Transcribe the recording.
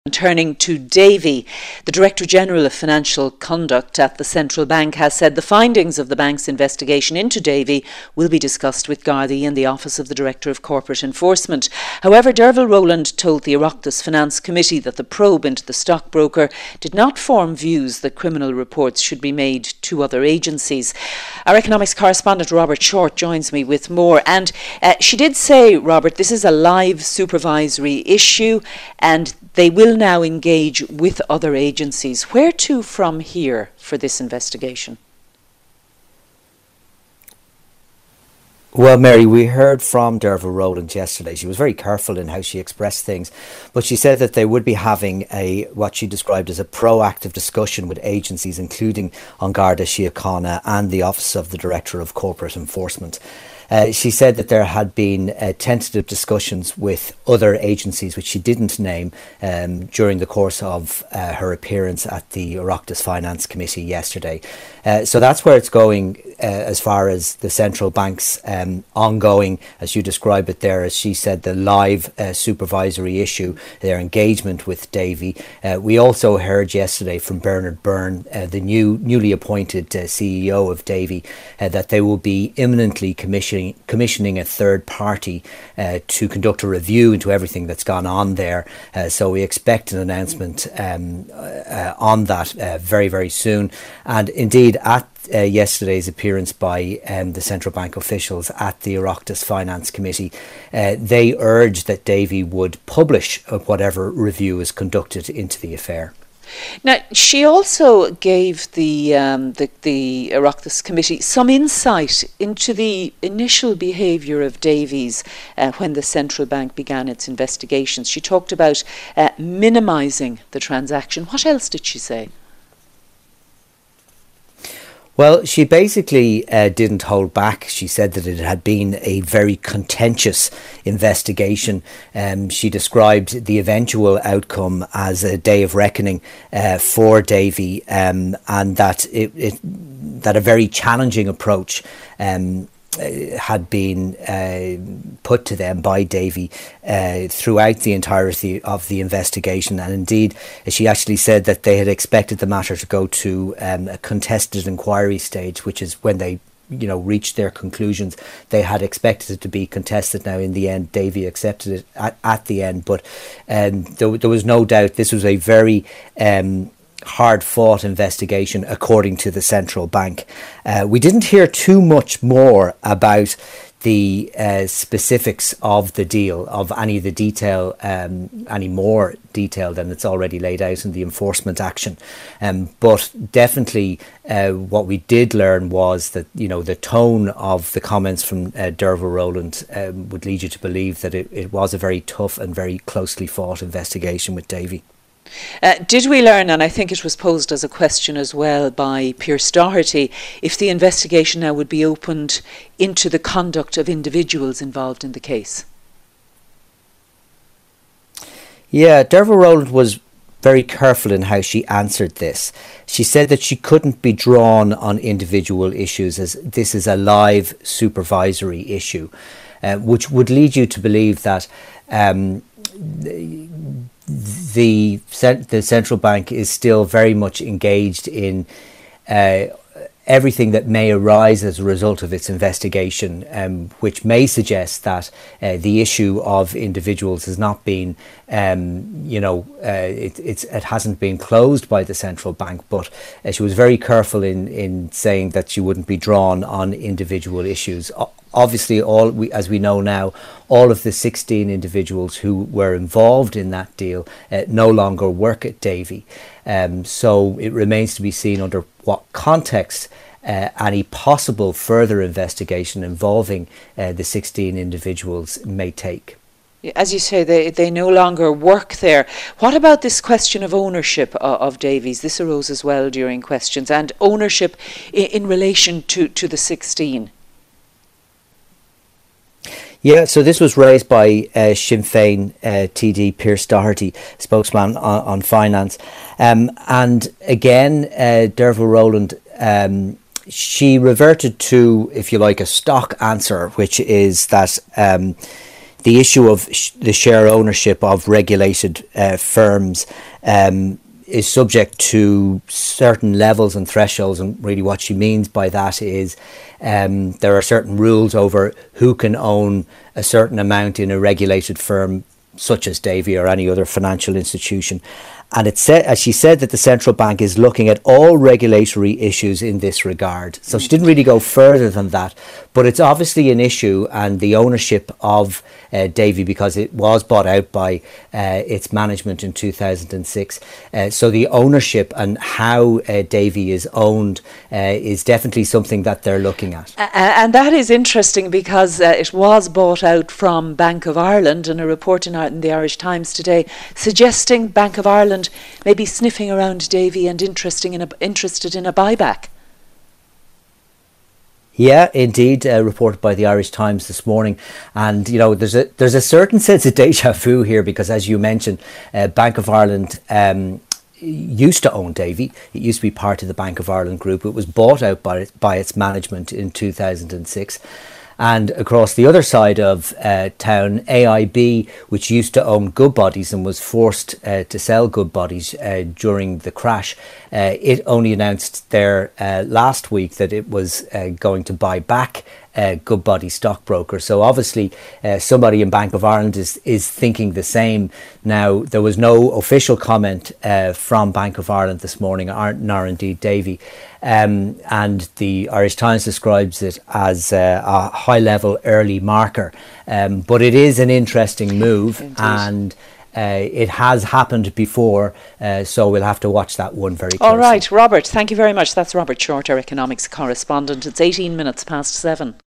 Turning to Davy, the Director General of Financial Conduct at the Central Bank has said the findings of the bank's investigation into Davy will be discussed with Gardaí in the Office of the Director of Corporate Enforcement. However, Derval Rowland told the Oireachtas Finance Committee that the probe into the stockbroker did not form views that criminal reports should be made to other agencies. Our economics correspondent Robert Short joins me with more, and she did say, Robert, this is a live supervisory issue and they will now engage with other agencies. Where to from here for this investigation? Well, Mary, we heard from Derval Rowland yesterday. She was very careful in how she expressed things, but she said that they would be having what she described as a proactive discussion with agencies, including An Garda Síochána and the Office of the Director of Corporate Enforcement. She said that there had been tentative discussions with other agencies, which she didn't name, during the course of her appearance at the Oireachtas Finance Committee yesterday. So that's where it's going as far as the central bank's ongoing, as you describe it there, as she said, the live supervisory issue, their engagement with Davy. We also heard yesterday from Bernard Byrne, the newly appointed CEO of Davy, that they will be imminently commissioning a third party to conduct a review into everything that's gone on there. So we expect an announcement on that very, very soon. And indeed, at yesterday's appearance by the central bank officials at the Oireachtas Finance Committee, they urged that Davy would publish whatever review is conducted into the affair. Now, she also gave the Oireachtas Committee some insight into the initial behaviour of Davies when the central bank began its investigations. She talked about minimising the transaction. What else did she say? Well, she basically didn't hold back. She said that it had been a very contentious investigation. She described the eventual outcome as a day of reckoning for Davy, and that that a very challenging approach had been put to them by Davy throughout the entirety of the investigation. And indeed, she actually said that they had expected the matter to go to a contested inquiry stage, which is when they reached their conclusions. They had expected it to be contested. Now, in the end, Davy accepted it at the end. But there was no doubt this was a very hard-fought investigation, according to the central bank. We didn't hear too much more about the specifics of the deal, of any of the detail, any more detail than it's already laid out in the enforcement action. But definitely what we did learn was that, the tone of the comments from Derval Rowland would lead you to believe that it was a very tough and very closely fought investigation with Davy. Did we learn, and I think it was posed as a question as well by Pearse Doherty, if the investigation now would be opened into the conduct of individuals involved in the case? Yeah, Derval Rowland was very careful in how she answered this. She said that she couldn't be drawn on individual issues, as this is a live supervisory issue, which would lead you to believe that the central bank is still very much engaged in everything that may arise as a result of its investigation, which may suggest that the issue of individuals has not been, it hasn't been closed by the central bank. But she was very careful in saying that she wouldn't be drawn on individual issues. Obviously, as we know now, all of the 16 individuals who were involved in that deal no longer work at Davy. So it remains to be seen under what context any possible further investigation involving the 16 individuals may take. As you say, they no longer work there. What about this question of ownership of Davies? This arose as well during questions, and ownership in relation to the 16. Yeah, so this was raised by Sinn Féin TD Pearse Doherty, spokesman on finance. And again, Derval Rowland, she reverted to, if you like, a stock answer, which is that the issue of the share ownership of regulated firms is subject to certain levels and thresholds, and really what she means by that is there are certain rules over who can own a certain amount in a regulated firm such as Davy or any other financial institution. And it said, as she said, that the central bank is looking at all regulatory issues in this regard. So she didn't really go further than that. But it's obviously an issue, and the ownership of Davy, because it was bought out by its management in 2006. So the ownership and how Davy is owned is definitely something that they're looking at. And that is interesting because it was bought out from Bank of Ireland, and a report in the Irish Times today suggesting Bank of Ireland may be sniffing around Davy and interested in a buyback. Yeah, indeed, reported by the Irish Times this morning. And, you know, there's a certain sense of deja vu here because, as you mentioned, Bank of Ireland used to own Davy. It used to be part of the Bank of Ireland group. It was bought out by its management in 2006. And across the other side of town, AIB, which used to own Goodbodies and was forced to sell Goodbodies during the crash, it only announced there last week that it was going to buy back Goodbody stockbroker. So obviously somebody in Bank of Ireland is thinking the same. Now, there was no official comment from Bank of Ireland this morning, nor indeed Davy. And the Irish Times describes it as a high-level early marker. But it is an interesting move. Indeed. And it has happened before, so we'll have to watch that one very closely. All right, Robert, thank you very much. That's Robert Short, our economics correspondent. It's 18 minutes past 7.